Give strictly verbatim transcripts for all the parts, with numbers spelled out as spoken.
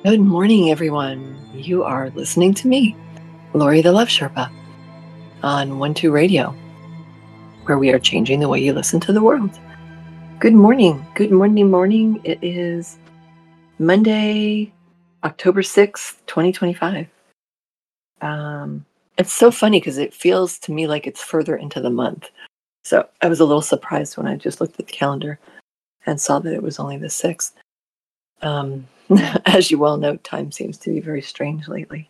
Good morning, everyone. You are listening to me, Lori the Love Sherpa, on One Two Radio, where we are changing the way you listen to the world. Good morning. Good morning, morning. It is Monday, October sixth, twenty twenty-five. Um, it's so funny because it feels to me like it's further into the month. So I was a little surprised when I just looked at the calendar and saw that it was only the sixth. Um, as you well know, time seems to be very strange lately.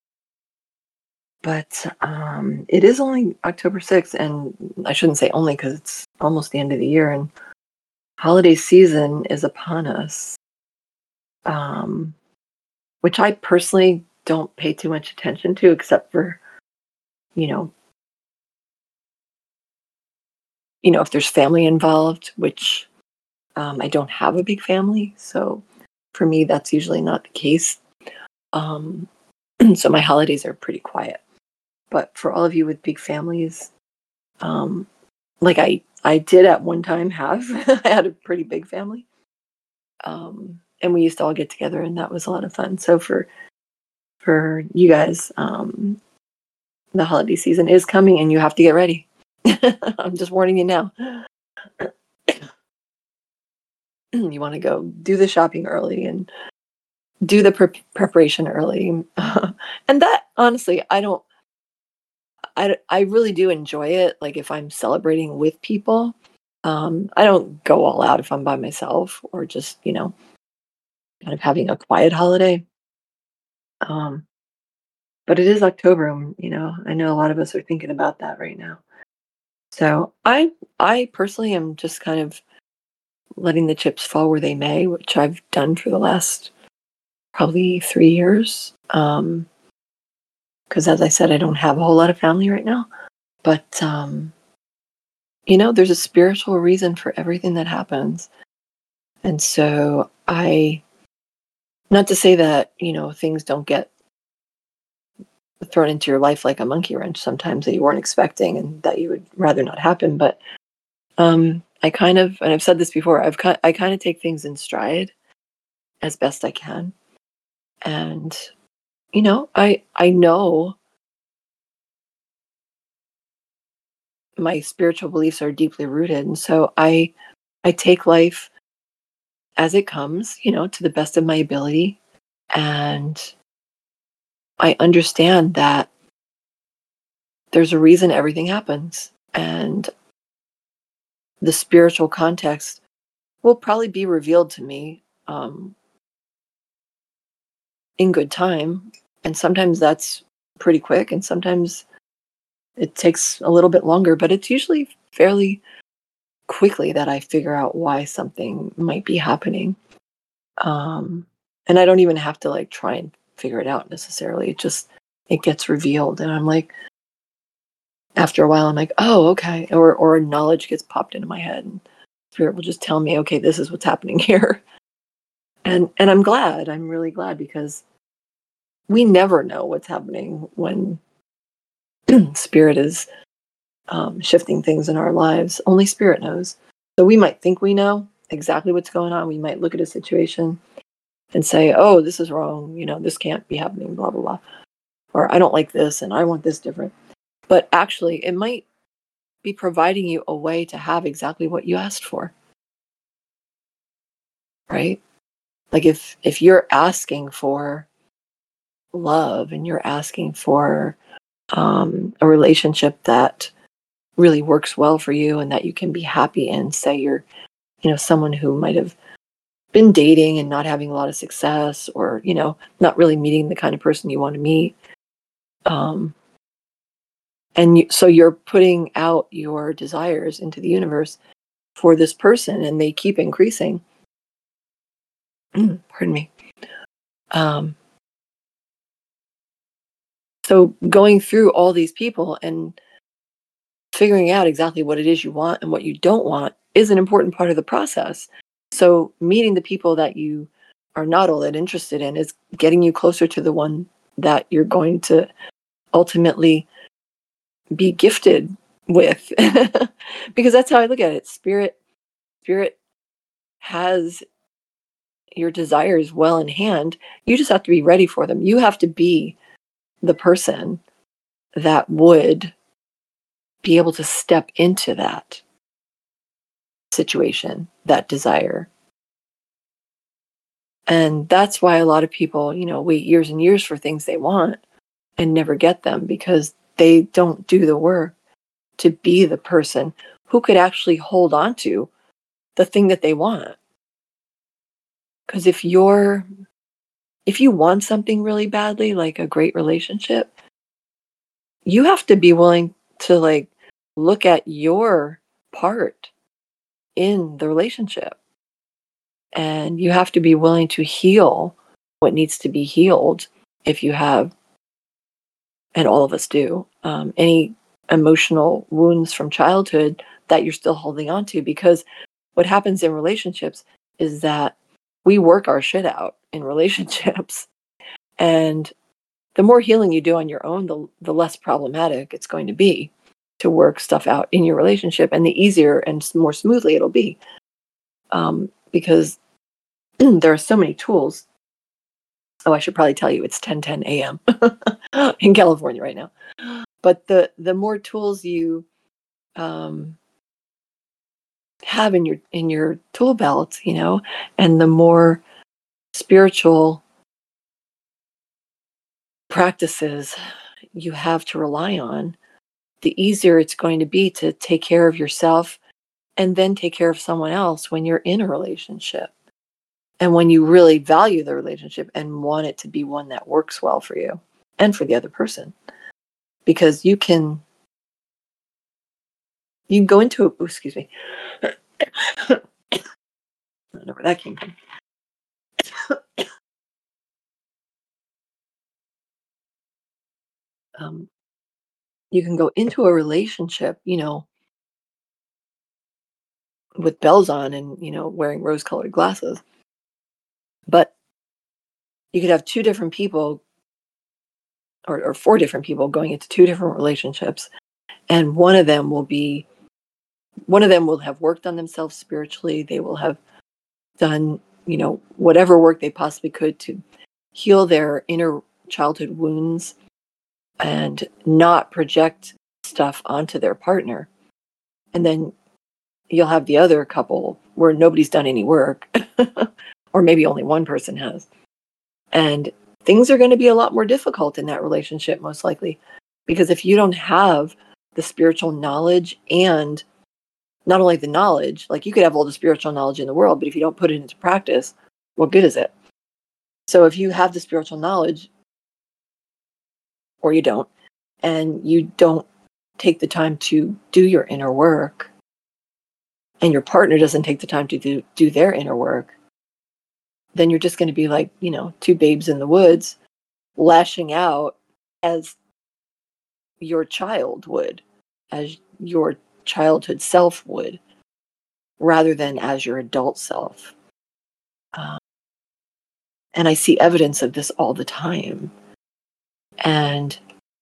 But um, it is only October sixth, and I shouldn't say only because it's almost the end of the year, and holiday season is upon us, um, which I personally don't pay too much attention to, except for, you know, you know, if there's family involved, which um, I don't have a big family, so for me, that's usually not the case. Um, so my holidays are pretty quiet. But for all of you with big families, um, like I I did at one time have I had a pretty big family. Um, and we used to all get together and that was a lot of fun. So for for you guys, um, the holiday season is coming and you have to get ready. I'm just warning you now. You want to go do the shopping early and do the pre- preparation early. And that honestly, I don't I I really do enjoy it like if I'm celebrating with people. Um, I don't go all out if I'm by myself or just, you know, kind of having a quiet holiday. Um, but it is October, and you know, I know a lot of us are thinking about that right now. So I I personally am just kind of letting the chips fall where they may, which I've done for the last probably three years. Um, because as I said, I don't have a whole lot of family right now. But um, you know, there's a spiritual reason for everything that happens. And so I not to say that, you know, things don't get thrown into your life like a monkey wrench sometimes that you weren't expecting and that you would rather not happen. But um, I kind of, and I've said this before, I've ki- I kind of take things in stride as best I can, and you know, I I know my spiritual beliefs are deeply rooted, and so I I take life as it comes, you know, to the best of my ability, and I understand that there's a reason everything happens, and the spiritual context will probably be revealed to me um, in good time. And sometimes that's pretty quick, and sometimes it takes a little bit longer, but it's usually fairly quickly that I figure out why something might be happening. Um, and I don't even have to like try and figure it out necessarily. It just it gets revealed, and I'm like, after a while, I'm like, oh, okay, or or knowledge gets popped into my head, and spirit will just tell me, okay, this is what's happening here. And and I'm glad. I'm really glad because we never know what's happening when spirit is um, shifting things in our lives. Only spirit knows. So we might think we know exactly what's going on. We might look at a situation and say, oh, this is wrong. You know, this can't be happening, blah, blah, blah. Or I don't like this and I want this different. But actually, it might be providing you a way to have exactly what you asked for, right? Like if if you're asking for love and you're asking for um, a relationship that really works well for you and that you can be happy in, say you're, you know, someone who might have been dating and not having a lot of success or, you know, not really meeting the kind of person you want to meet. Um, and you, so you're putting out your desires into the universe for this person and they keep increasing. Pardon me. Um, so going through all these people and figuring out exactly what it is you want and what you don't want is an important part of the process. So meeting the people that you are not all that interested in is getting you closer to the one that you're going to ultimately be gifted with. Because that's how I look at it. Spirit spirit has your desires well in hand. You just have to be ready for them. You have to be the person that would be able to step into that situation, that desire. And that's why a lot of people, you know, wait years and years for things they want and never get them, because they don't do the work to be the person who could actually hold on to the thing that they want. Because if you're, if you want something really badly, like a great relationship, you have to be willing to like look at your part in the relationship. And you have to be willing to heal what needs to be healed if you have, and all of us do, um, any emotional wounds from childhood that you're still holding on to. Because what happens in relationships is that we work our shit out in relationships. And the more healing you do on your own, the, the less problematic it's going to be to work stuff out in your relationship, and the easier and more smoothly it'll be. Um, because there are so many tools. Oh, I should probably tell you it's ten ten a.m. in California right now. But the the more tools you um, have in your in your tool belt, you know, and the more spiritual practices you have to rely on, the easier it's going to be to take care of yourself and then take care of someone else when you're in a relationship. And when you really value the relationship and want it to be one that works well for you and for the other person. Because you can you can go into it, excuse me. I don't know where that came from. Um, you can go into a relationship, you know, with bells on and, you know, wearing rose colored glasses. But you could have two different people, or, or four different people going into two different relationships. And one of them will be, one of them will have worked on themselves spiritually. They will have done, you know, whatever work they possibly could to heal their inner childhood wounds and not project stuff onto their partner. And then you'll have the other couple where nobody's done any work, or maybe only one person has. And things are going to be a lot more difficult in that relationship, most likely, because if you don't have the spiritual knowledge, and not only the knowledge, like you could have all the spiritual knowledge in the world, but if you don't put it into practice, what good is it? So if you have the spiritual knowledge, or you don't, and you don't take the time to do your inner work, and your partner doesn't take the time to do, do their inner work, then you're just going to be like, you know, two babes in the woods lashing out as your child would, as your childhood self would, rather than as your adult self. Um, and I see evidence of this all the time. And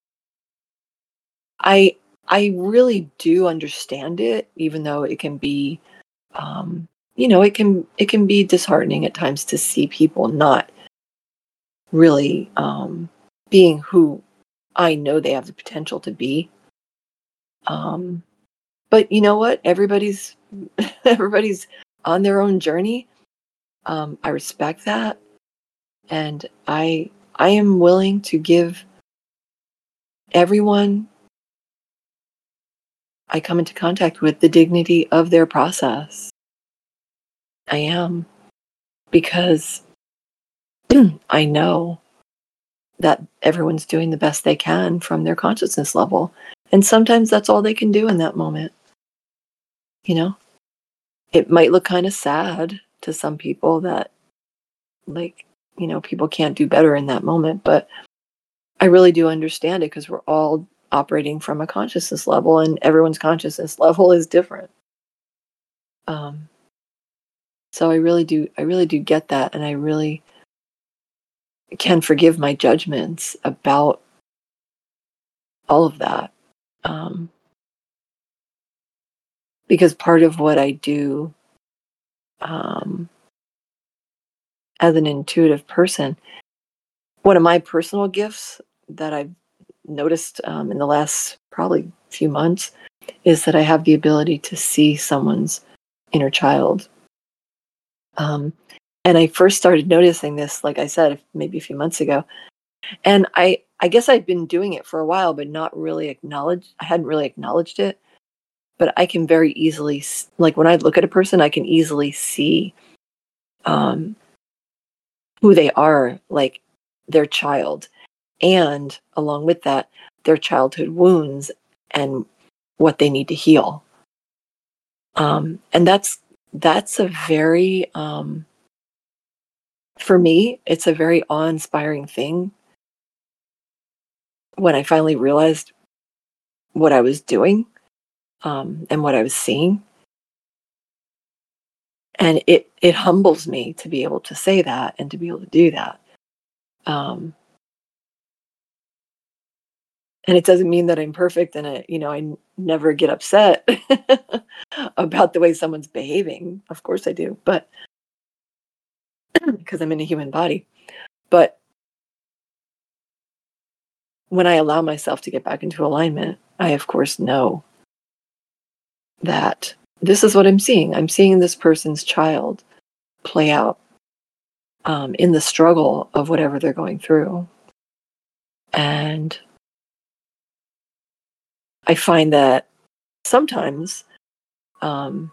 I I really do understand it, even though it can be, um, you know, it can it can be disheartening at times to see people not really um, being who I know they have the potential to be. Um, but you know what? Everybody's everybody's on their own journey. Um, I respect that, and I I am willing to give everyone I come into contact with the dignity of their process. I am, because I know that everyone's doing the best they can from their consciousness level, and sometimes that's all they can do in that moment. You know, it might look kind of sad to some people that, like, you know, people can't do better in that moment, but I really do understand it, because we're all operating from a consciousness level, and everyone's consciousness level is different. Um, so I really do, I really do get that, and I really can forgive my judgments about all of that, um, because part of what I do, um, as an intuitive person, one of my personal gifts that I've noticed um, in the last probably few months is that I have the ability to see someone's inner child. Um, and I first started noticing this, like I said, maybe a few months ago. And I, I guess I'd been doing it for a while, but not really acknowledged. I hadn't really acknowledged it. But I can very easily, like when I look at a person, I can easily see um, who they are, like their child. And along with that, their childhood wounds and what they need to heal. Um, and that's that's a very, um, for me, it's a very awe-inspiring thing when I finally realized what I was doing um, and what I was seeing. And it it humbles me to be able to say that and to be able to do that. Um, and it doesn't mean that I'm perfect and I, you know, I n- never get upset about the way someone's behaving. Of course I do, but because I'm in a human body. But when I allow myself to get back into alignment, I of course know that this is what I'm seeing. I'm seeing this person's child play out um, in the struggle of whatever they're going through. And I find that sometimes, um,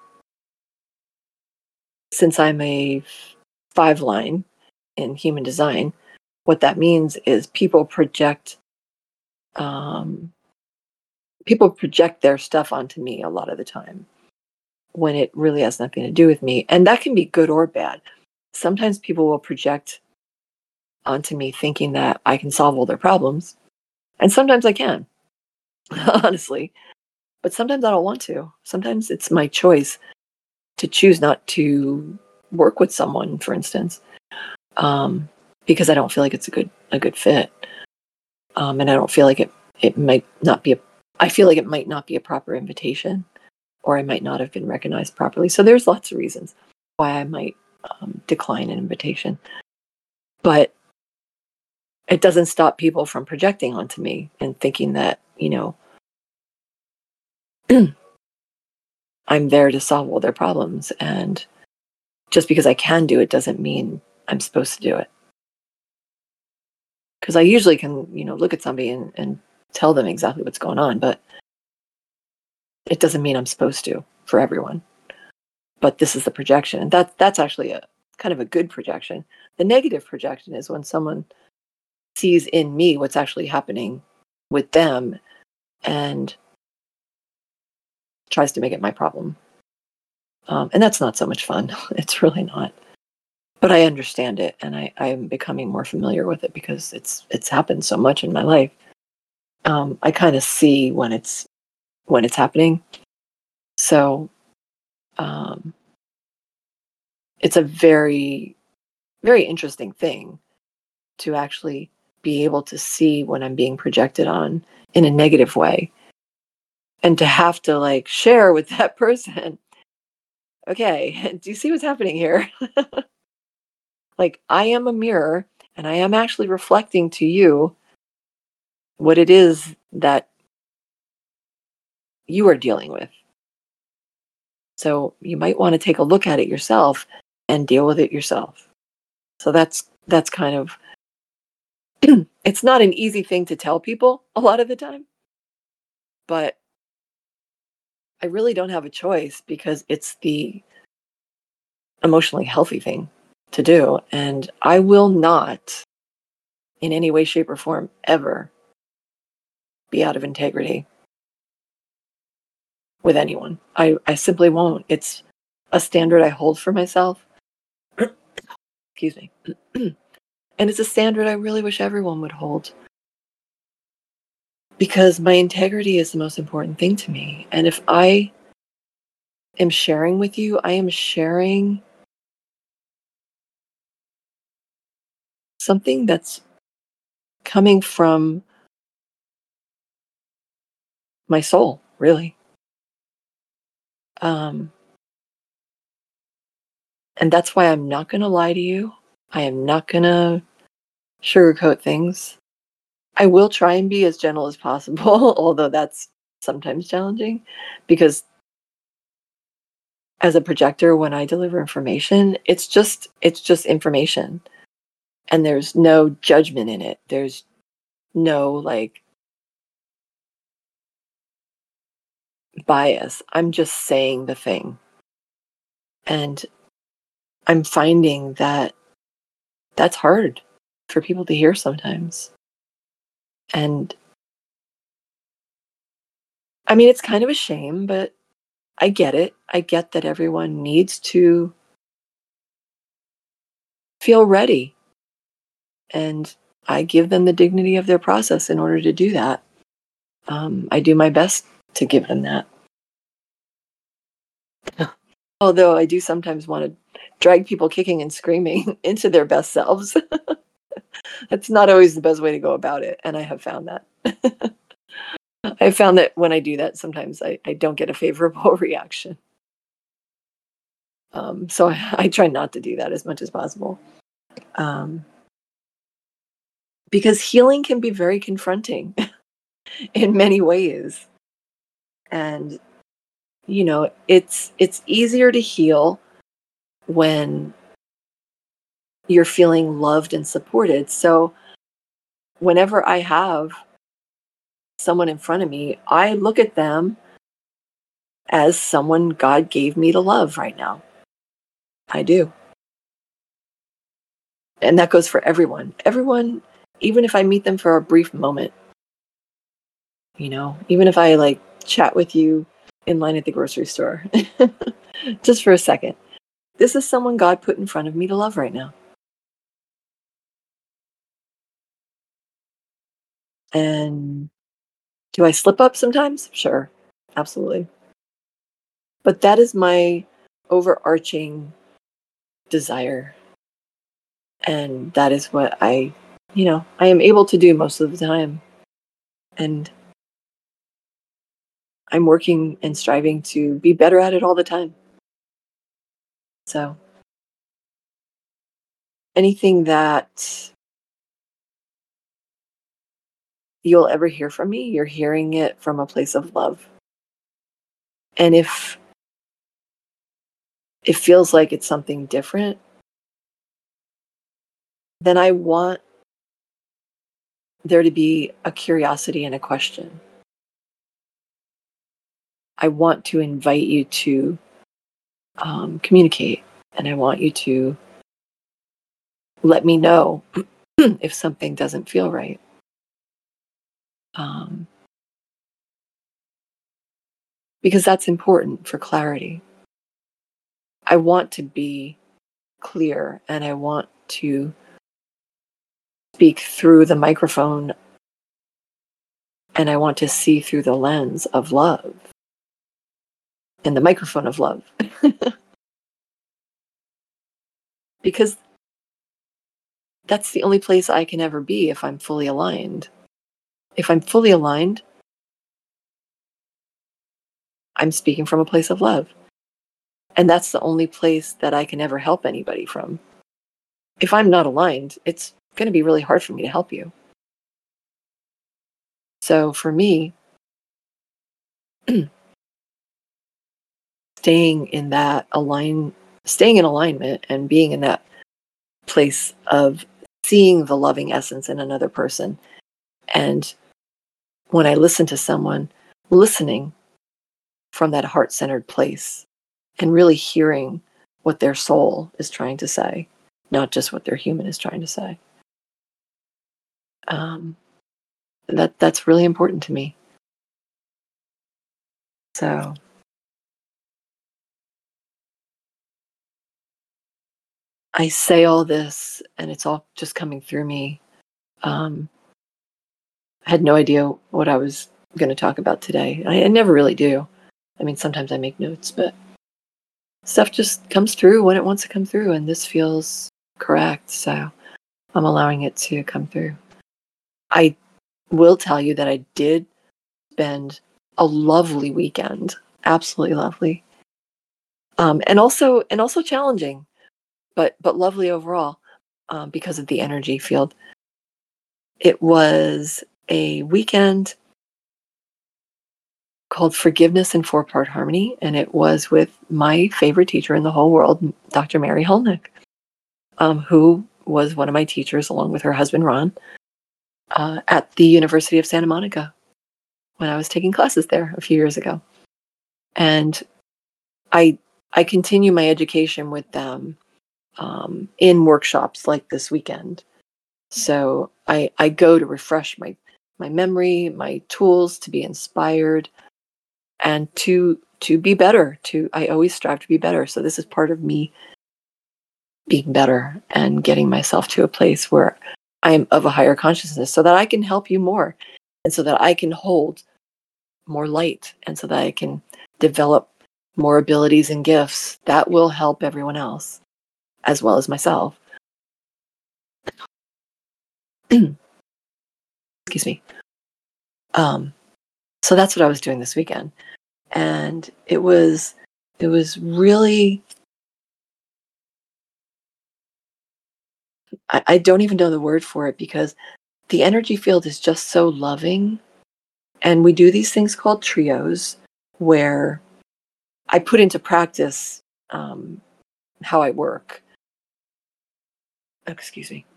since I'm a five line in human design, what that means is people project um, people project their stuff onto me a lot of the time when it really has nothing to do with me, and that can be good or bad. Sometimes people will project onto me thinking that I can solve all their problems, and sometimes I can, honestly. But sometimes I don't want to. Sometimes it's my choice to choose not to work with someone, for instance, um, because I don't feel like it's a good a good fit, um, and I don't feel like it it might not be a. I feel like it might not be a proper invitation, or I might not have been recognized properly. So there's lots of reasons why I might um, decline an invitation, but it doesn't stop people from projecting onto me and thinking that, you know, I'm there to solve all their problems. And just because I can do it doesn't mean I'm supposed to do it. Because I usually can, you know, look at somebody and, and tell them exactly what's going on, but it doesn't mean I'm supposed to for everyone. But this is the projection. And that, that's actually a kind of a good projection. The negative projection is when someone sees in me what's actually happening with them and tries to make it my problem. Um, and that's not so much fun. It's really not. But I understand it, and I, I'm becoming more familiar with it because it's it's happened so much in my life. Um, I kind of see when it's when it's happening. So um, it's a very very interesting thing to actually be able to see when I'm being projected on in a negative way, and to have to like share with that person. Okay, do you see what's happening here? Like, I am a mirror and I am actually reflecting to you what it is that you are dealing with. So you might want to take a look at it yourself and deal with it yourself. So that's that's kind of it's not an easy thing to tell people a lot of the time, but I really don't have a choice because it's the emotionally healthy thing to do. And I will not, in any way, shape, or form, ever be out of integrity with anyone. I, I simply won't. It's a standard I hold for myself. Excuse me. And it's a standard I really wish everyone would hold because my integrity is the most important thing to me. And if I am sharing with you, I am sharing something that's coming from my soul, really. Um, and that's why I'm not going to lie to you. I am not gonna sugarcoat things. I will try and be as gentle as possible, although that's sometimes challenging because as a projector, when I deliver information, it's just it's just information, and there's no judgment in it. There's no like bias. I'm just saying the thing. And I'm finding that that's hard for people to hear sometimes. And I mean, it's kind of a shame, but I get it. I get that everyone needs to feel ready. And I give them the dignity of their process in order to do that. Um, I do my best to give them that. Although I do sometimes want to drag people kicking and screaming into their best selves. That's not always the best way to go about it. And I have found that. I found that when I do that, sometimes I, I don't get a favorable reaction. Um, so I, I try not to do that as much as possible. Um, because healing can be very confronting in many ways. And, you know, it's it's easier to heal when you're feeling loved and supported. So whenever I have someone in front of me, I look at them as someone God gave me to love right now. I do. And that goes for everyone. Everyone, even if I meet them for a brief moment, you know, even if I like chat with you in line at the grocery store, just for a second, this is someone God put in front of me to love right now. And do I slip up sometimes? Sure, absolutely. But that is my overarching desire. And that is what I, you know, I am able to do most of the time. And I'm working and striving to be better at it all the time. So anything that you'll ever hear from me, you're hearing it from a place of love. And if it feels like it's something different, then I want there to be a curiosity and a question. I want to invite you to um, communicate, and I want you to let me know if something doesn't feel right. Um, because that's important for clarity. I want to be clear and I want to speak through the microphone and I want to see through the lens of love and the microphone of love. Because that's the only place I can ever be if I'm fully aligned. If I'm fully aligned, I'm speaking from a place of love. And that's the only place that I can ever help anybody from. If I'm not aligned, it's going to be really hard for me to help you. So for me, staying in that align, staying in alignment and being in that place of seeing the loving essence in another person. And when I listen to someone, listening from that heart-centered place and really hearing what their soul is trying to say, not just what their human is trying to say. Um, that that's really important to me. So I say all this and it's all just coming through me. Um, I had no idea what I was going to talk about today. I, I never really do. I mean, sometimes I make notes, but stuff just comes through when it wants to come through, and this feels correct. So I'm allowing it to come through. I will tell you that I did spend a lovely weekend, absolutely lovely, um, and also and also challenging, but but lovely overall. um, because of the energy field. It was a weekend called Forgiveness in Four-Part Harmony, and it was with my favorite teacher in the whole world, Doctor Mary Hulnick, um, who was one of my teachers along with her husband, Ron, uh, at the University of Santa Monica when I was taking classes there a few years ago. And I I continue my education with them um, in workshops like this weekend. So I I go to refresh my my memory, my tools to be inspired, and to to be better. To I always strive to be better. So this is part of me being better and getting myself to a place where I am of a higher consciousness, so that I can help you more, and so that I can hold more light, and so that I can develop more abilities and gifts that will help everyone else as well as myself. Excuse me. Um, so that's what I was doing this weekend, and it was it was really, I, I don't even know the word for it, because the energy field is just so loving, and we do these things called trios where I put into practice um, how I work. Excuse me.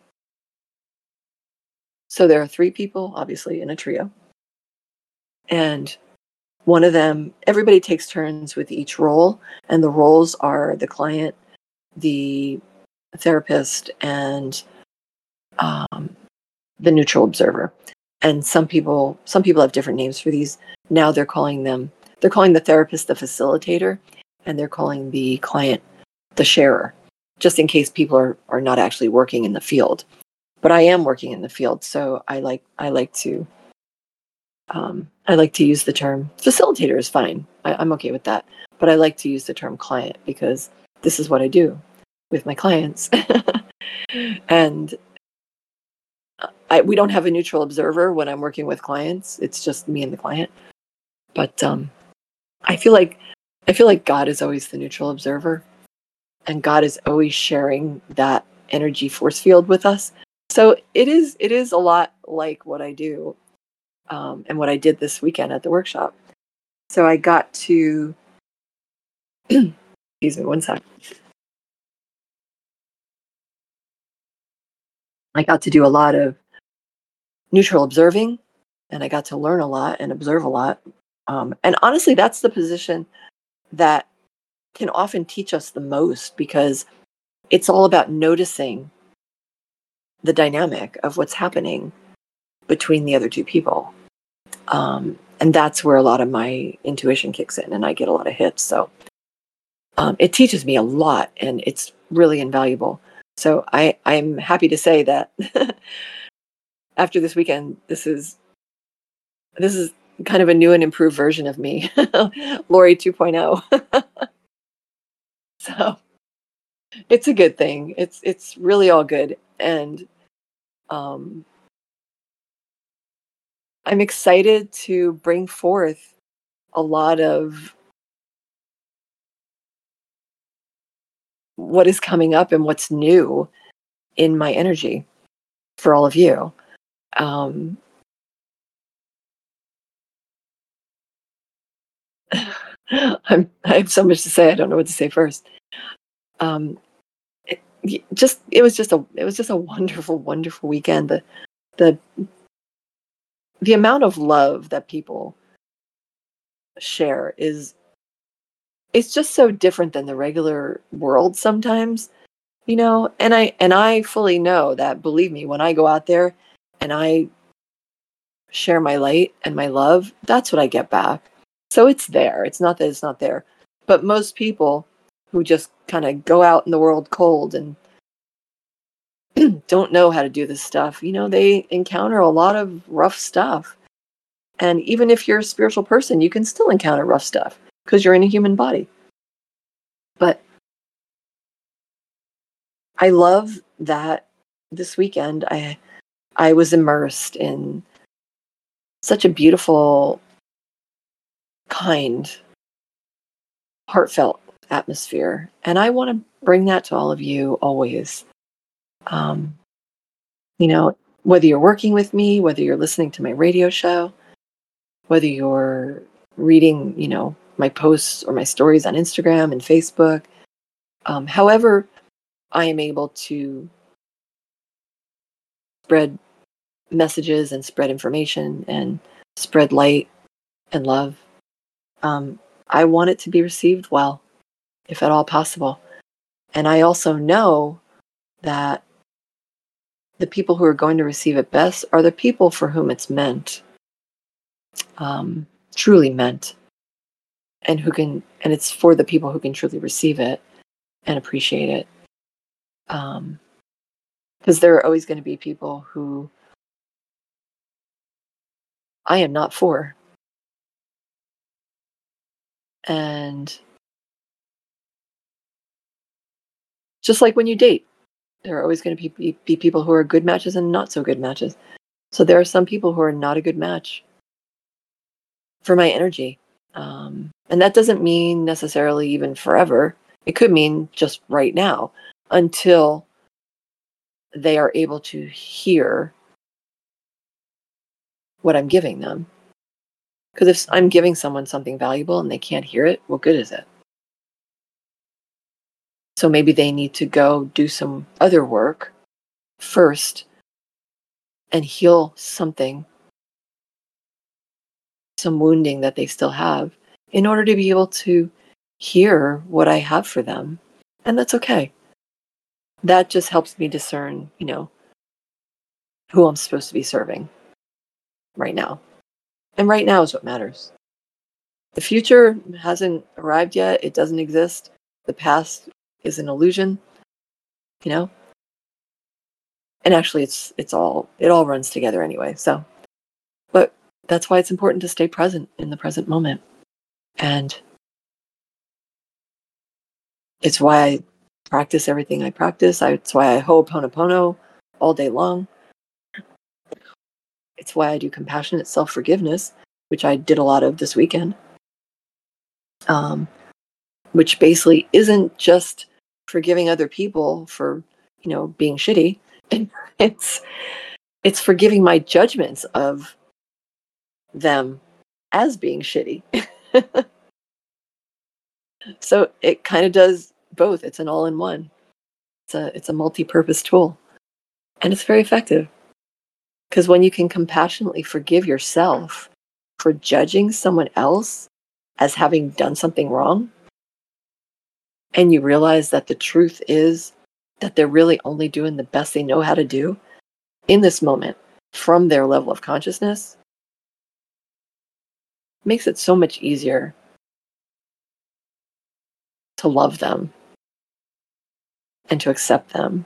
So there are three people, obviously, in a trio. And one of them, everybody takes turns with each role. And the roles are the client, the therapist, and um, the neutral observer. And some people, some people have different names for these. Now they're calling them, they're calling the therapist the facilitator, and they're calling the client the sharer, just in case people are, are not actually working in the field. But I am working in the field, so I like I like to um, I like to use the term facilitator is fine. I, I'm okay with that, but I like to use the term client because this is what I do with my clients, and I, we don't have a neutral observer when I'm working with clients. It's just me and the client. But um, I feel like I feel like God is always the neutral observer, and God is always sharing that energy force field with us. So it is it is a lot like what I do um, and what I did this weekend at the workshop. So I got to excuse me one sec. I got to do a lot of neutral observing, and I got to learn a lot and observe a lot. Um, and honestly, that's the position that can often teach us the most, because it's all about noticing the dynamic of what's happening between the other two people. Um, and that's where a lot of my intuition kicks in, and I get a lot of hits. So um, it teaches me a lot, and it's really invaluable. So I, I'm happy to say that after this weekend, this is this is kind of a new and improved version of me, Lori 2.0. So it's a good thing. It's it's really all good, and um, I'm excited to bring forth a lot of what is coming up and what's new in my energy for all of you. Um, I'm, I have so much to say. I don't know what to say first. Um, it, just it was just a it was just a wonderful, wonderful weekend. The the the amount of love that people share is it's just so different than the regular world sometimes, you know. And I and I fully know that. Believe me, when I go out there and I share my light and my love, that's what I get back. So it's there. It's not that it's not there. But most people who just kind of go out in the world cold and don't know how to do this stuff, you know, they encounter a lot of rough stuff. And even if you're a spiritual person, you can still encounter rough stuff because you're in a human body. But I love that this weekend I I was immersed in such a beautiful, kind, heartfelt atmosphere. And I want to bring that to all of you always. Um, you know, whether you're working with me, whether you're listening to my radio show, whether you're reading, you know, my posts or my stories on Instagram and Facebook, um, however I am able to spread messages and spread information and spread light and love, um, I want it to be received well, if at all possible. And I also know that the people who are going to receive it best are the people for whom it's meant, um, truly meant, and who can, and it's for the people who can truly receive it and appreciate it. Um, because there are always going to be people who I am not for. And just like when you date, there are always going to be, be people who are good matches and not so good matches. So there are some people who are not a good match for my energy. Um, and that doesn't mean necessarily even forever. It could mean just right now until they are able to hear what I'm giving them. Because if I'm giving someone something valuable and they can't hear it, what good is it? So maybe they need to go do some other work first and heal something, some wounding that they still have, in order to be able to hear what I have for them. And that's okay. That just helps me discern, you know, who I'm supposed to be serving right now. And right now is what matters. The future hasn't arrived yet. It doesn't exist. The past is an illusion, you know? And actually it's it's all it all runs together anyway. So, but that's why it's important to stay present in the present moment. And it's why I practice everything I practice. I, it's why I Ho'oponopono all day long. It's why I do compassionate self-forgiveness, which I did a lot of this weekend. Um, which basically isn't just forgiving other people for, you know, being shitty. It's it's forgiving my judgments of them as being shitty. So it kind of does both. It's an all-in-one. It's a it's a multi-purpose tool, and it's very effective. Because when you can compassionately forgive yourself for judging someone else as having done something wrong, and you realize that the truth is that they're really only doing the best they know how to do in this moment from their level of consciousness, makes it so much easier to love them and to accept them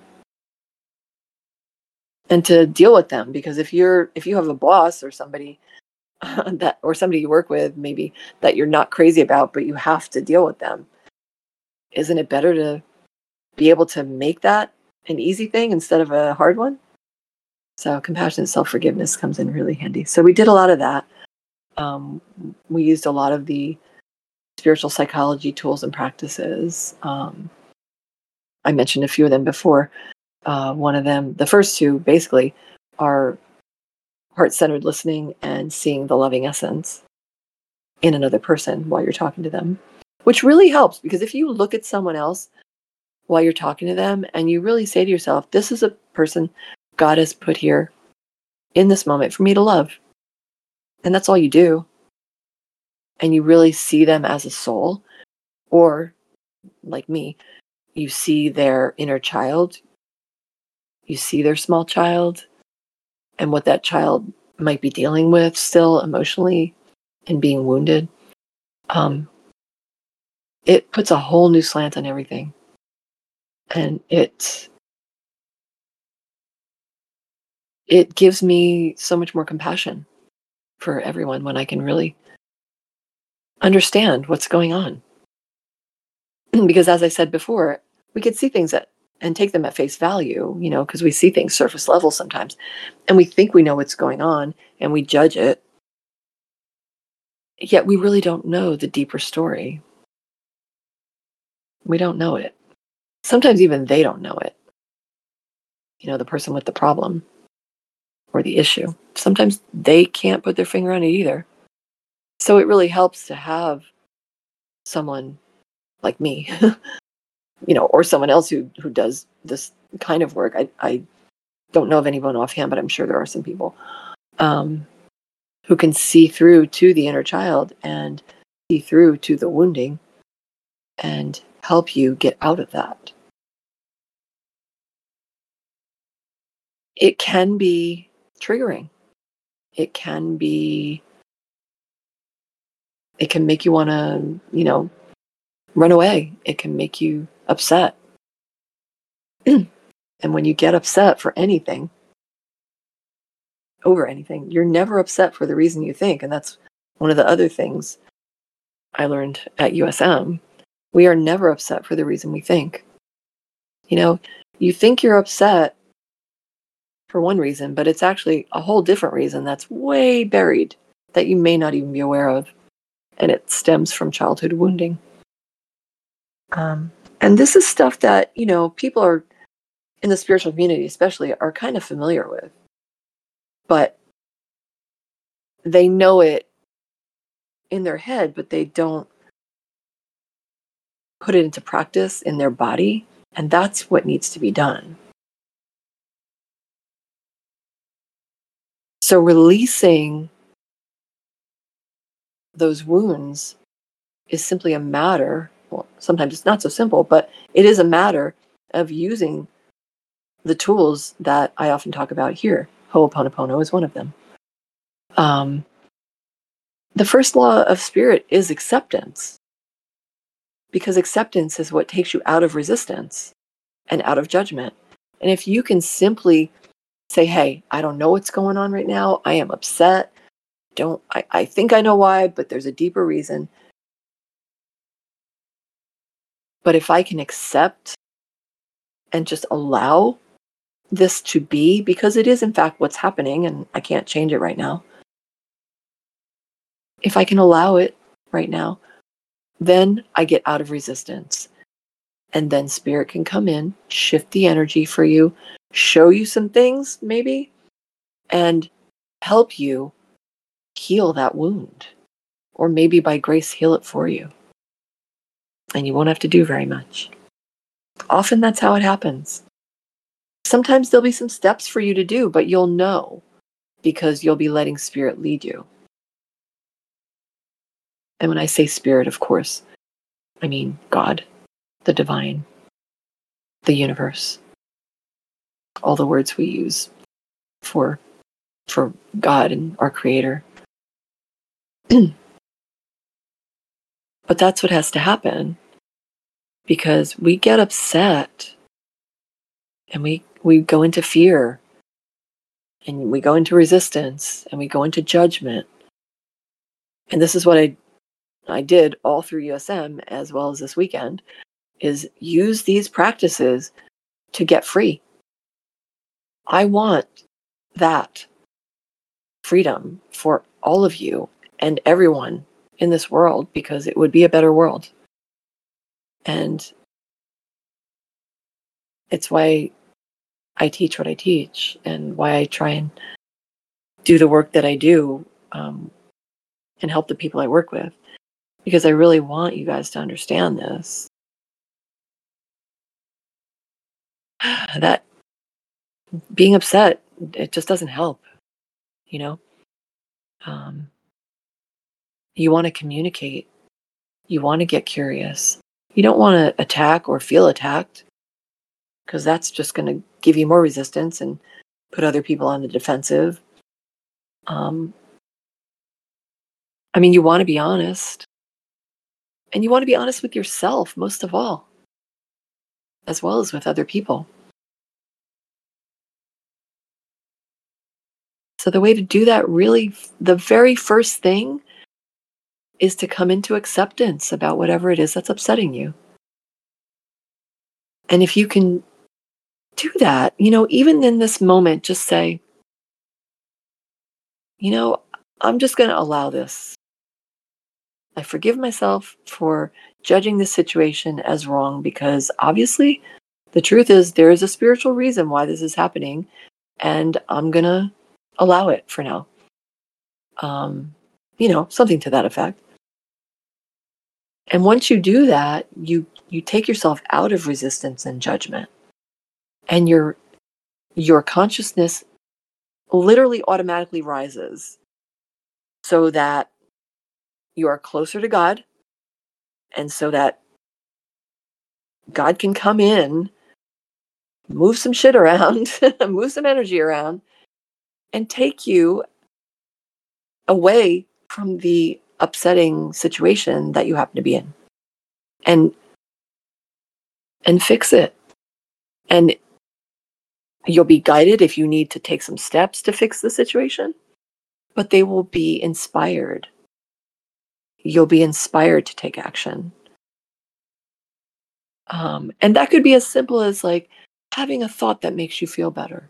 and to deal with them. Because if you're if you have a boss or somebody that or somebody you work with maybe that you're not crazy about but you have to deal with them, isn't it better to be able to make that an easy thing instead of a hard one? So compassionate self-forgiveness comes in really handy. So we did a lot of that. Um, we used a lot of the spiritual psychology tools and practices. Um, I mentioned a few of them before. Uh, one of them, the first two basically, are heart-centered listening and seeing the loving essence in another person while you're talking to them, which really helps, because if you look at someone else while you're talking to them and you really say to yourself, this is a person God has put here in this moment for me to love, and that's all you do, and you really see them as a soul, or like me, you see their inner child, you see their small child and what that child might be dealing with still emotionally and being wounded, um, it puts a whole new slant on everything. And it it gives me so much more compassion for everyone when I can really understand what's going on. Because as I said before, we could see things at, and take them at face value, you know, because we see things surface level sometimes, and we think we know what's going on and we judge it. Yet we really don't know the deeper story. We don't know it. Sometimes even they don't know it. you know, the person with the problem or the issue. Sometimes they can't put their finger on it either. So it really helps to have someone like me, you know, or someone else who who does this kind of work. I, I don't know of anyone offhand, but I'm sure there are some people um, who can see through to the inner child and see through to the wounding and help you get out of that. It can be triggering. It can be, it can make you want to, you know, run away. It can make you upset. And when you get upset for anything, over anything, you're never upset for the reason you think. And that's one of the other things I learned at U S M. We are never upset for the reason we think. You know, you think you're upset for one reason, but it's actually a whole different reason that's way buried that you may not even be aware of. And it stems from childhood wounding. Um, and this is stuff that, you know, people are in the spiritual community, especially, are kind of familiar with. But they know it in their head, but they don't put it into practice in their body. And that's what needs to be done. So releasing those wounds is simply a matter, well, sometimes it's not so simple, but it is a matter of using the tools that I often talk about here. Ho'oponopono is one of them. Um, the first law of spirit is acceptance, because acceptance is what takes you out of resistance and out of judgment. And if you can simply say, hey, I don't know what's going on right now. I am upset. Don't, I, I think I know why, but there's a deeper reason. But if I can accept and just allow this to be, because it is in fact what's happening and I can't change it right now. If I can allow it right now, then I get out of resistance. And then spirit can come in, shift the energy for you, show you some things maybe, and help you heal that wound. Or maybe by grace, heal it for you. And you won't have to do very much. Often that's how it happens. Sometimes there'll be some steps for you to do, but you'll know because you'll be letting spirit lead you. And when I say spirit, of course, I mean God, the divine, the universe, all the words we use for, for God and our creator. But that's what has to happen, because we get upset and we, we go into fear and we go into resistance and we go into judgment. And this is what I I did all through U S M as well as this weekend, is use these practices to get free. I want that freedom for all of you and everyone in this world, because it would be a better world. And it's why I teach what I teach and why I try and do the work that I do um, and help the people I work with, because I really want you guys to understand this. That being upset, it just doesn't help, you know? Um, you want to communicate. You want to get curious. You don't want to attack or feel attacked, because that's just going to give you more resistance and put other people on the defensive. Um, I mean, you want to be honest. And you want to be honest with yourself, most of all, as well as with other people. So the way to do that, really, the very first thing is to come into acceptance about whatever it is that's upsetting you. And if you can do that, you know, even in this moment, just say, you know, I'm just going to allow this. I forgive myself for judging this situation as wrong, because obviously The truth is, there is a spiritual reason why this is happening, and I'm going to allow it for now. Um, you know, something to that effect. And once you do that, you you take yourself out of resistance and judgment, and your your consciousness literally automatically rises so that you are closer to God, and so that God can come in, move some shit around, move some energy around, and take you away from the upsetting situation that you happen to be in, and and fix it. And you'll be guided if you need to take some steps to fix the situation, but they will be inspired. You'll be inspired to take action. Um, and that could be as simple as like having a thought that makes you feel better.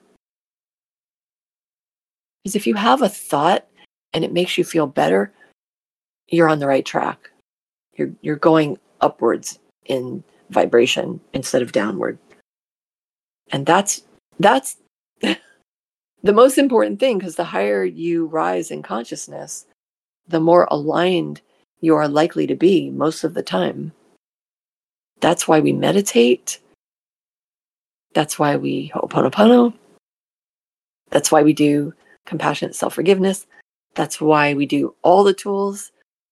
Because if you have a thought and it makes you feel better, you're on the right track. You're you're going upwards in vibration instead of downward. And that's that's the most important thing, because the higher you rise in consciousness, the more aligned you are likely to be most of the time. That's why we meditate. That's why we Ho'oponopono. That's why we do compassionate self-forgiveness. That's why we do all the tools.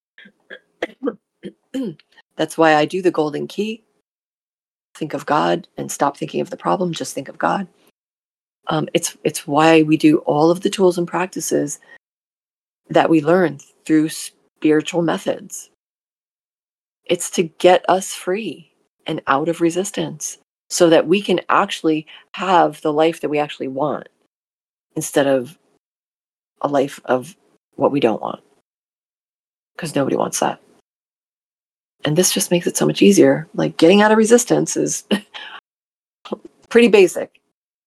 That's why I do the golden key. Think of God and stop thinking of the problem. Just think of God. Um, it's it's why we do all of the tools and practices that we learn through spiritual methods. It's to get us free and out of resistance so that we can actually have the life that we actually want instead of a life of what we don't want, because nobody wants that. And this just makes it so much easier. Like, getting out of resistance is pretty basic.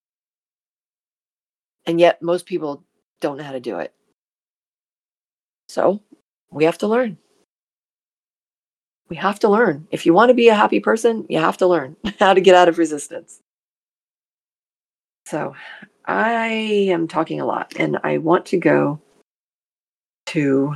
And yet most people don't know how to do it. So we have to learn. We have to learn. If you want to be a happy person, you have to learn how to get out of resistance. So I am talking a lot, and I want to go to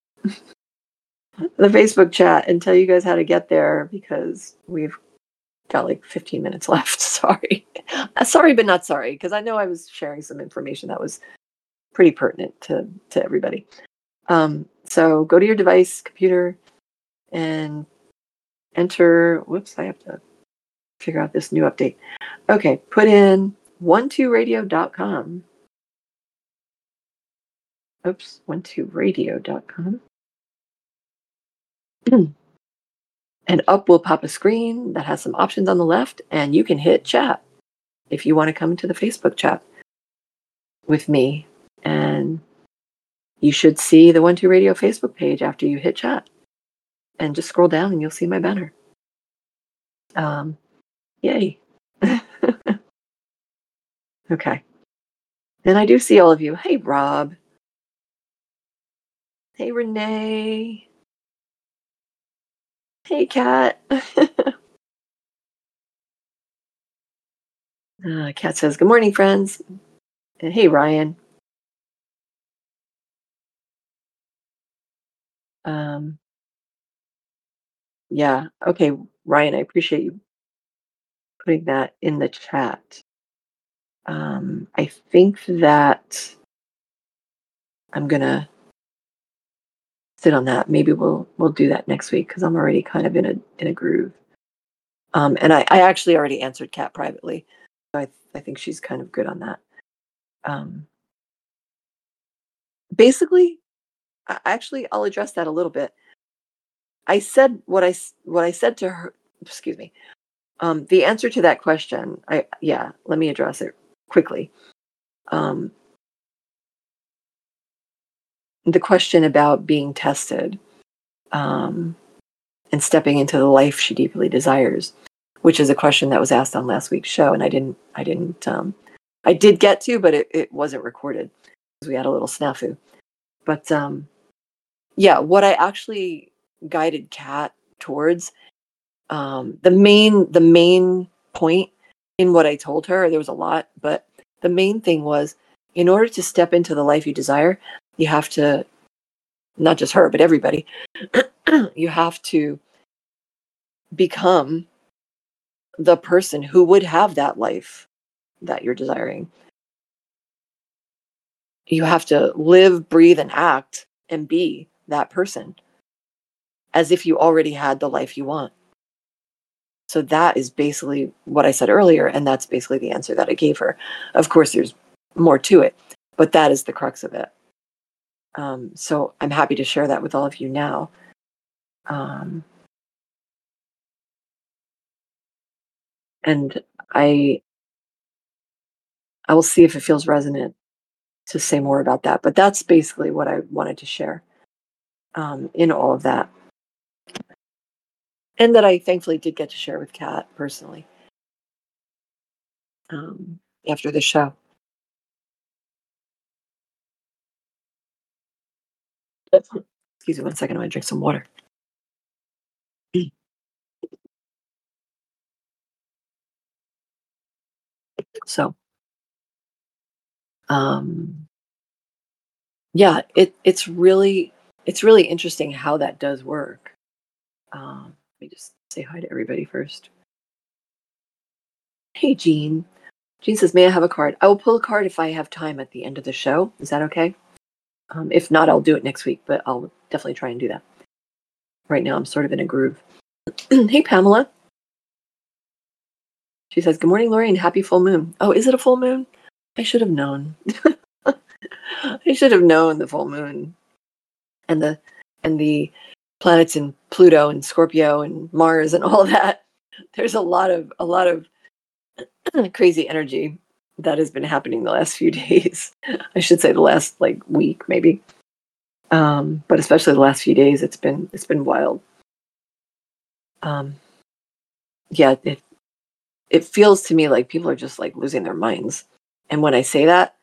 the Facebook chat and tell you guys how to get there, because we've got like fifteen minutes left. Sorry. Sorry, but not sorry, because I know I was sharing some information that was pretty pertinent to, to everybody. Um, so go to your device, computer, and enter, whoops, I have to figure out this new update. Okay, put in one two radio dot com. Oops, one two radio dot com. And up will pop a screen that has some options on the left, and you can hit chat if you want to come into the Facebook chat with me. And you should see the one two Radio Facebook page after you hit chat. And just scroll down and you'll see my banner. Um, yay. Okay. And I do see all of you. Hey, Rob. Hey, Renee. Hey, Kat. uh, Kat says, good morning, friends. And hey, Ryan. Um, yeah. Okay, Ryan, I appreciate you putting that in the chat. Um, I think that I'm gonna sit on that. Maybe we'll we'll do that next week, because I'm already kind of in a in a groove. Um, and I, I actually already answered Kat privately, so I I think she's kind of good on that. Um, basically, I, actually, I'll address that a little bit. I said what I what I said to her. Excuse me. Um, the answer to that question, I yeah, let me address it quickly. Um, the question about being tested, um, and stepping into the life she deeply desires, which is a question that was asked on last week's show, and I didn't, I didn't, um, I did get to, but it, it wasn't recorded because we had a little snafu. But um, yeah, what I actually guided Kat towards, um, the main, the main point in what I told her. There was a lot, but the main thing was, in order to step into the life you desire, you have to, not just her, but everybody, you have to become the person who would have that life that you're desiring. You have to live, breathe, and act and be that person as if you already had the life you want. So that is basically what I said earlier, and that's basically the answer that I gave her. Of course, there's more to it, but that is the crux of it. Um, so I'm happy to share that with all of you now. Um, and I, I will see if it feels resonant to say more about that. But that's basically what I wanted to share um, in all of that, and that I thankfully did get to share with Kat personally um, after the show. Excuse me one second. I'm going to drink some water. So, um, yeah, it it's really it's really interesting how that does work. Um, let me just say hi to everybody first. Hey, Jean. Jean says, "May I have a card?" I will pull a card if I have time at the end of the show. Is that okay? Um, if not, I'll do it next week, but I'll definitely try and do that. Right now, I'm sort of in a groove. Hey, Pamela. She says, "Good morning, Lori, and happy full moon." Oh, is it a full moon? I should have known. I should have known the full moon and the and the planets in Pluto and Scorpio and Mars and all that. There's a lot of a lot of crazy energy that has been happening the last few days. I should say the last like week maybe. Um, but especially the last few days, it's been it's been wild. Um, yeah, it it feels to me like people are just like losing their minds. And when I say that,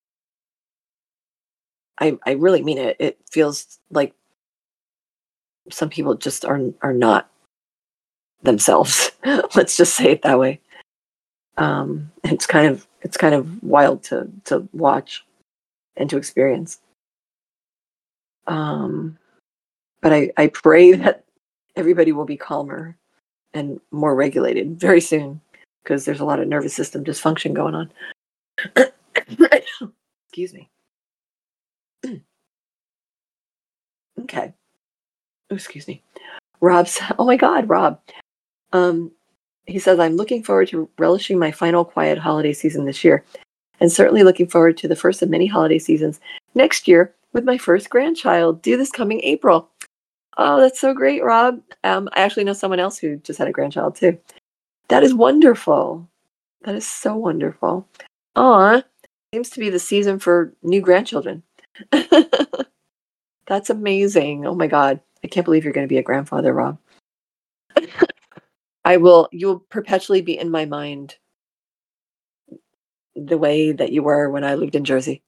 I I really mean it. It feels like some people just are are not themselves. Let's just say it that way. Um, it's kind of it's kind of wild to to watch and to experience. Um, but I I pray that everybody will be calmer and more regulated very soon because there's a lot of nervous system dysfunction going on. Excuse me. Okay. Oh, excuse me. Rob's. Oh my God, Rob. Um, he says, "I'm looking forward to relishing my final quiet holiday season this year, and certainly looking forward to the first of many holiday seasons next year with my first grandchild due this coming April." Oh, that's so great, Rob. Um, I actually know someone else who just had a grandchild too. That is wonderful. That is so wonderful. Aw, seems to be the season for new grandchildren. That's amazing. Oh my God. I can't believe you're going to be a grandfather, Rob. I will, you'll perpetually be in my mind the way that you were when I lived in Jersey.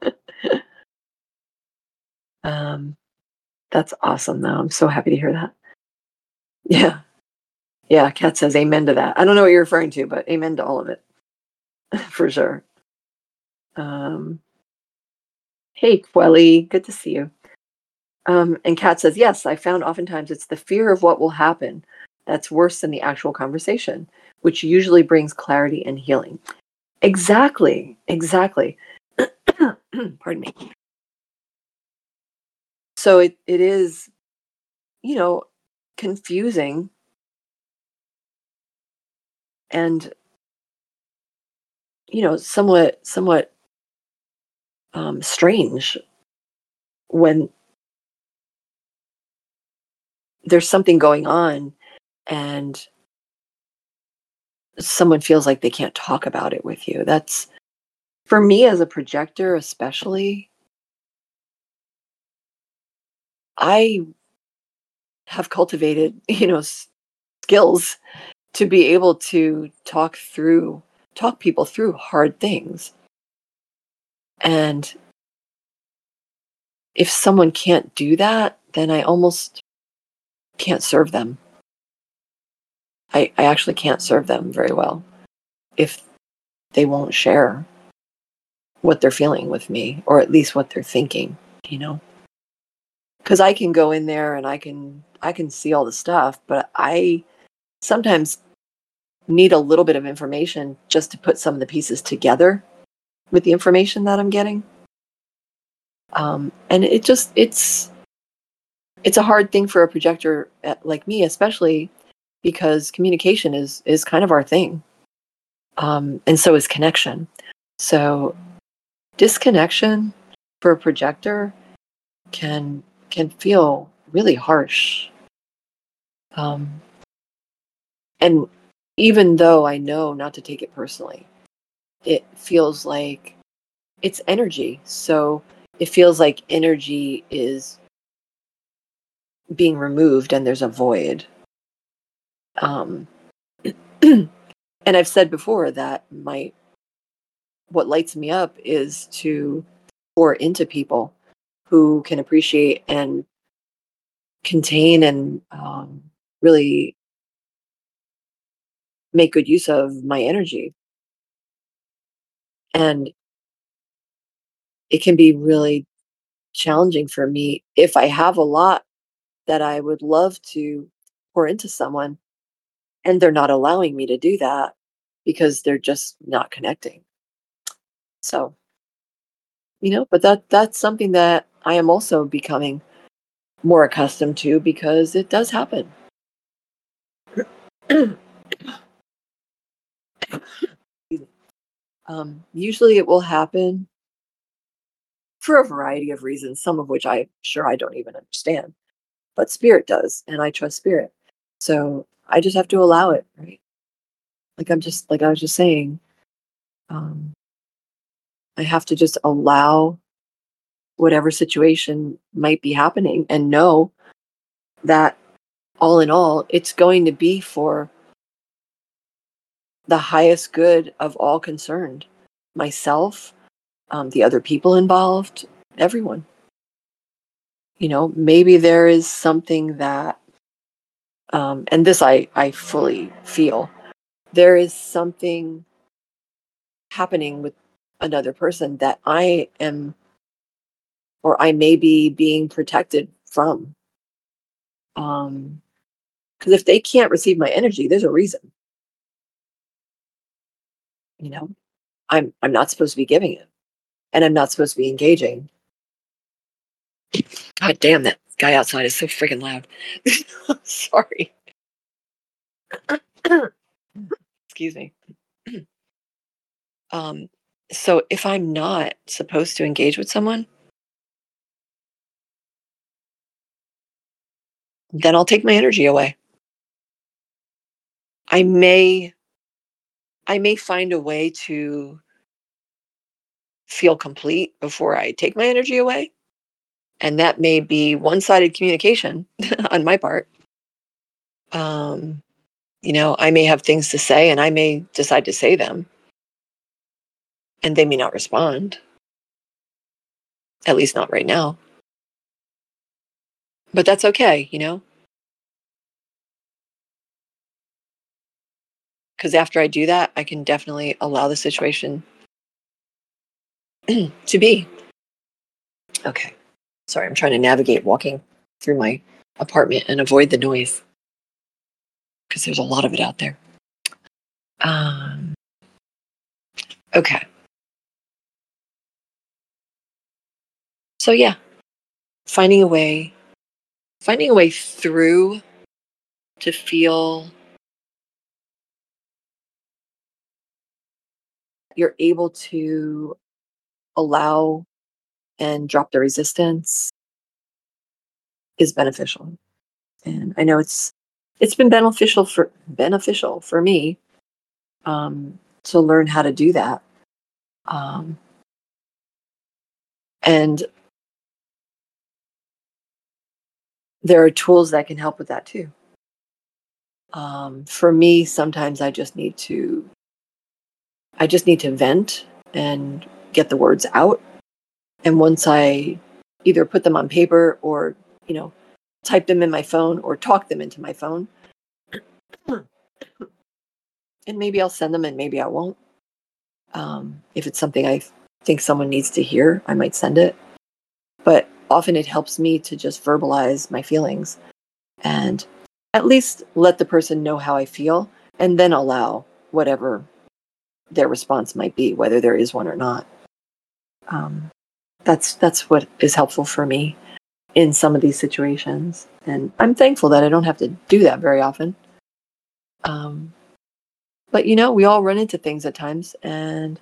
um, that's awesome, though. I'm so happy to hear that. Yeah. Yeah. Kat says amen to that. I don't know what you're referring to, but amen to all of it for sure. Um, hey, Quelly. Good to see you. Um, and Kat says, yes, I found oftentimes it's the fear of what will happen that's worse than the actual conversation, which usually brings clarity and healing. Exactly. Exactly. Pardon me. So it, it is, you know, confusing and, you know, somewhat, somewhat um, strange when there's something going on and someone feels like they can't talk about it with you. That's, for me as a projector, especially, I have cultivated, you know, s- skills to be able to talk through, talk people through hard things. And if someone can't do that, then I almost can't serve them. I, I actually can't serve them very well. if they won't share what they're feeling with me, or at least what they're thinking, you know? Because I can go in there and I can I can see all the stuff, but I sometimes need a little bit of information just to put some of the pieces together with the information that I'm getting. Um, and it just it's it's a hard thing for a projector uh, like me, especially because communication is is kind of our thing, um, and so is connection. So disconnection for a projector can can feel really harsh. Um, and even though I know not to take it personally, it feels like it's energy. So it feels like energy is being removed and there's a void. Um, and I've said before that my what lights me up is to pour into people who can appreciate and contain and um, really make good use of my energy. And it can be really challenging for me if I have a lot that I would love to pour into someone and they're not allowing me to do that because they're just not connecting. So, you know, but that that's something that I am also becoming more accustomed to because it does happen. um, usually it will happen for a variety of reasons, some of which I'm sure I don't even understand, but spirit does, and I trust spirit. So I just have to allow it, right? Like I'm just like I was just saying, um, I have to just allow whatever situation might be happening and know that all in all, it's going to be for the highest good of all concerned, myself, um, the other people involved, everyone. You know, maybe there is something that, um, and this I, I fully feel, there is something happening with another person that I am, or I may be being protected from. Um, because if they can't receive my energy, there's a reason. You know, I'm I'm not supposed to be giving it, and I'm not supposed to be engaging. God damn, that guy outside is so freaking loud. Sorry. Excuse me. Um, so if I'm not supposed to engage with someone, then I'll take my energy away. I may I may find a way to feel complete before I take my energy away. And that may be one-sided communication on my part. Um, you know, I may have things to say and I may decide to say them and they may not respond, at least not right now. But that's okay, you know, because after I do that, I can definitely allow the situation to be. Okay. Sorry, I'm trying to navigate walking through my apartment and avoid the noise because there's a lot of it out there. Um, okay. So yeah, finding a way, finding a way through to feel you're able to allow and drop the resistance is beneficial. And I know it's it's been beneficial for beneficial for me um, to learn how to do that. Um, and there are tools that can help with that too. Um, for me, sometimes I just need to I just need to vent and get the words out. And once I either put them on paper or, you know, type them in my phone or talk them into my phone, and maybe I'll send them and maybe I won't. Um, if it's something I think someone needs to hear, I might send it. But often it helps me to just verbalize my feelings and at least let the person know how I feel and then allow whatever their response might be, whether there is one or not. Um, that's that's what is helpful for me in some of these situations, and I'm thankful that I don't have to do that very often. Um, but you know, we all run into things at times, and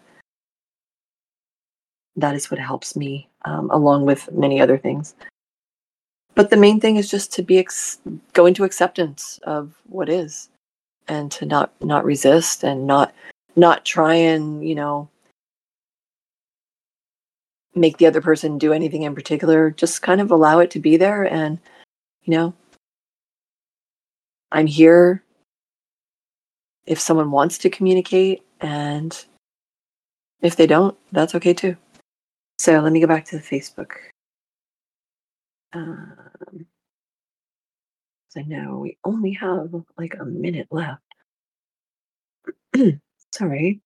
that is what helps me, um, along with many other things. But the main thing is just to be ex- go into acceptance of what is, and to not not resist, and not not try and you know make the other person do anything in particular. Just kind of allow it to be there, and you know, I'm here if someone wants to communicate, and if they don't, that's okay too. So let me go back to the Facebook. Um, 'cause I know we only have like a minute left. Sorry.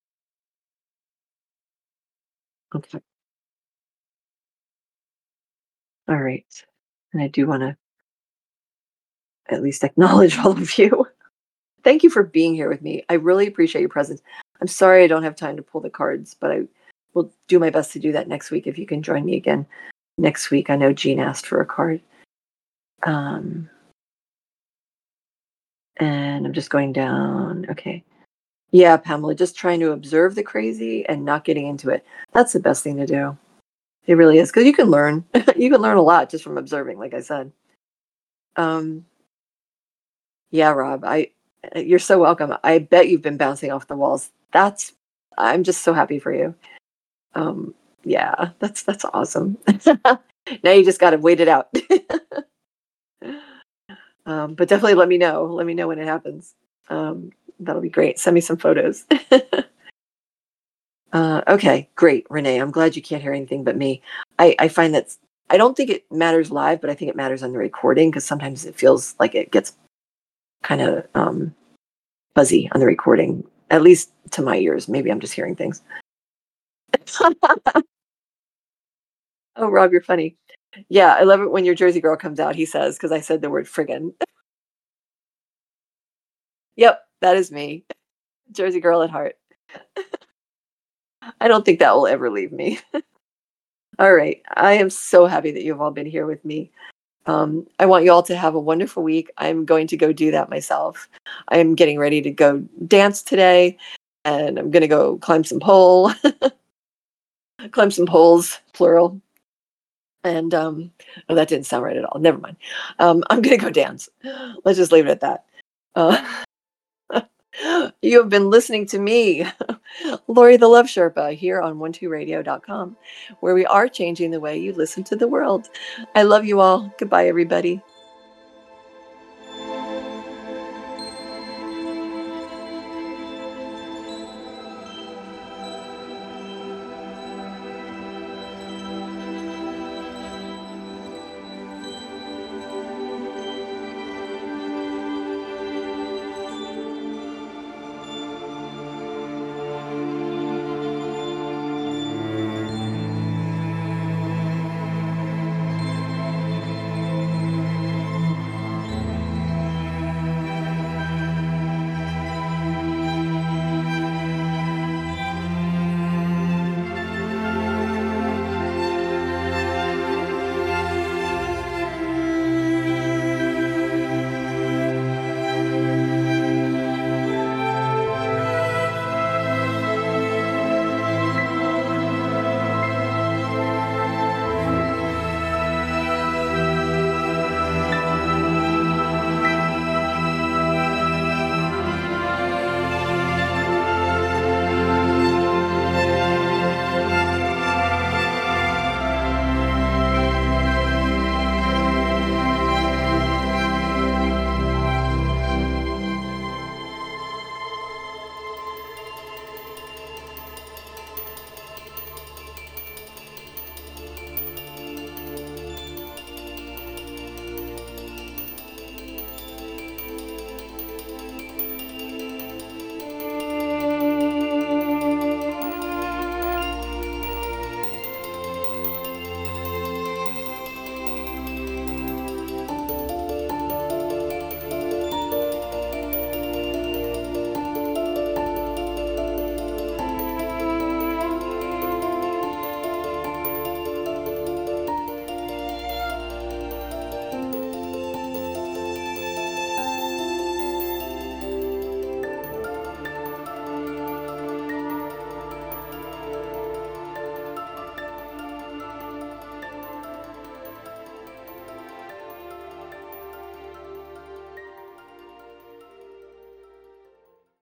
Okay. All right. And I do want to at least acknowledge all of you. Thank you for being here with me. I really appreciate your presence. I'm sorry I don't have time to pull the cards, but I will do my best to do that next week if you can join me again next week. I know Jean asked for a card. Um, and I'm just going down. Okay. Yeah, Pamela, just trying to observe the crazy and not getting into it. That's the best thing to do. It really is, because you can learn. You can learn a lot just from observing, like I said. Um, yeah, Rob, I you're so welcome. I bet you've been bouncing off the walls. That's I'm just so happy for you. Um, yeah, that's that's awesome. Now you just got to wait it out. Um, but definitely let me know. Let me know when it happens. Um, that'll be great. Send me some photos. Uh, okay, great, Renee. I'm glad you can't hear anything but me. I, I find that I don't think it matters live, but I think it matters on the recording because sometimes it feels like it gets kind of um, fuzzy on the recording, at least to my ears. Maybe I'm just hearing things. Oh, Rob, you're funny. Yeah, I love it when your Jersey girl comes out, he says, because I said the word friggin'. Yep, that is me. Jersey girl at heart. I don't think that will ever leave me. All right. I am so happy that you've all been here with me. Um, I want you all to have a wonderful week. I'm going to go do that myself. I'm getting ready to go dance today, and I'm going to go climb some pole, climb some poles, plural. And um, oh, that didn't sound right at all. Never mind. Um, I'm going to go dance. Let's just leave it at that. Uh, you have been listening to me, Lori the Love Sherpa, here on one two radio dot com, where we are changing the way you listen to the world. I love you all. Goodbye, everybody.